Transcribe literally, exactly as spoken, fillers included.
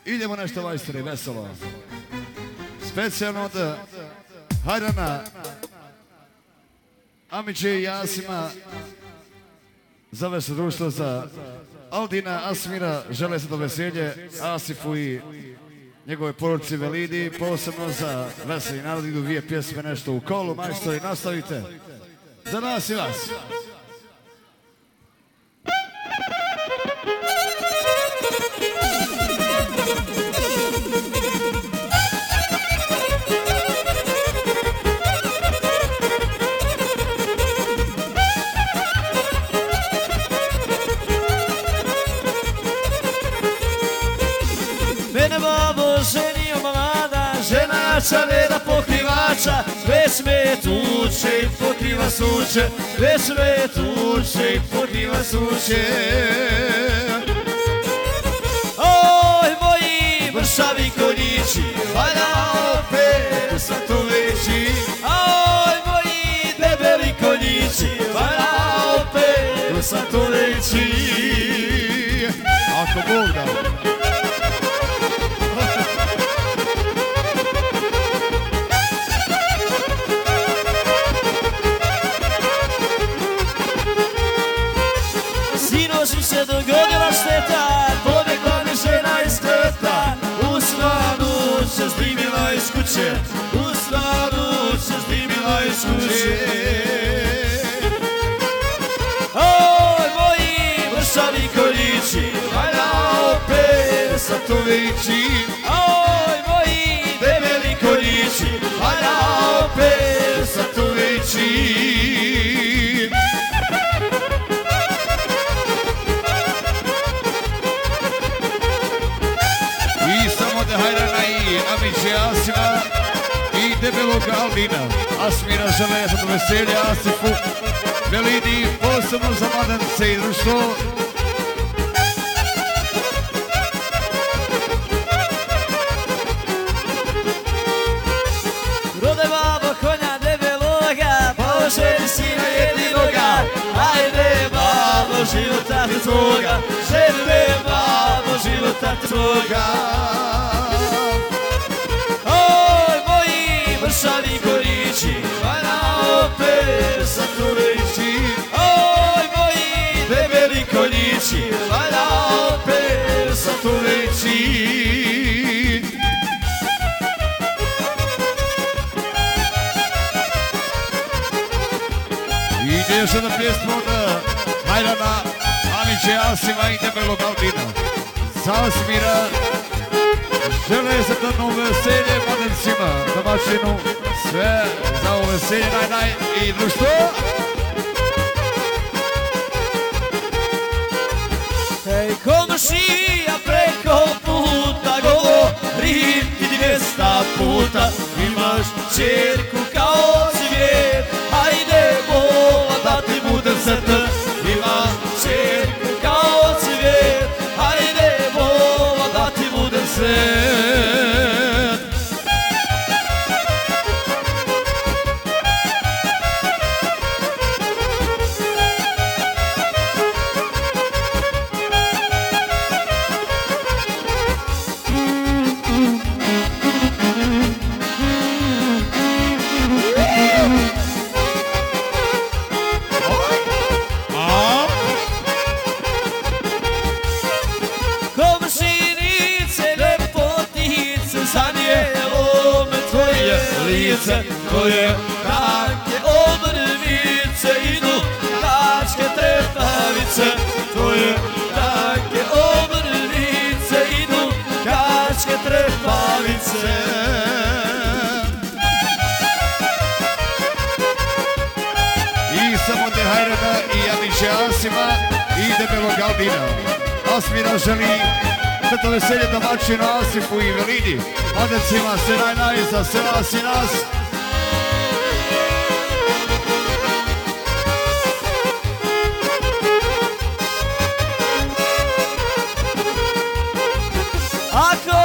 Idemo nešto majstori, veselo. Specijalno od Hajrana, Amiće i Jasima. Zove se društvo za Aldina, Asmira, žele se do veselje, Asifu i njegove porodici Velidi, posebno za veseli narod idu dvije pjesme, nešto u kolu, majstori, nastavite. Za nas i vas. Čavera pokrivača, već me tuče i pokriva suče, već me tuče i pokriva suče. Oj, moji mršavi konjići, valja opet sa tu veći. Oj, moji debeli konjići, valja opet sa tu veći. Ako Bog da. Dogodila šteta, pobjegla mi žena iz kreta, u stanu se zdimila iz kuće, u stanu se zdimila iz kuće. Oj, moji mršavi konjići, valja opet sa tu veći. Oj, moji debeli konjići, valja opet sa tu veći. Asima i debelog Aldina, Asmira žele za veselje, Asifu, Velidi, posebno za mladence i društvo. Rode babo konja debeloga, pa oženi sina jedinoga, ajde babo života tvoga, žene babo života tvoga. Mršavi konjići, valja opet sa tu veći. Oj, moji debeli konjići, valja opet sa tu veći. Ide još jedna pjesma od Hajrana, Amiće, Asima i debelog Aldina. Za Asmira žele se da novo veselje mladencima, domaćinu, sve za ovo veselje, naj, naj i društvo. Hej, komšija preko puta, govorim ti dvijesta puta, imaš čerku kao cvijet, hajde vola da ti budem sretna, imaš čerku kao cvijet, hajde vola da ti budem sretna. Tvoje tanke obrvice idu tačke trepavice, tvoje tanke obrvice idu tačke trepavice. I samo te Hajrana i Amiće Asima i debelog Aldina. Asmira želi da to veselje domaćinu, Asifu i Velidi, mladecima se naj naj za sve vas i nas. Ako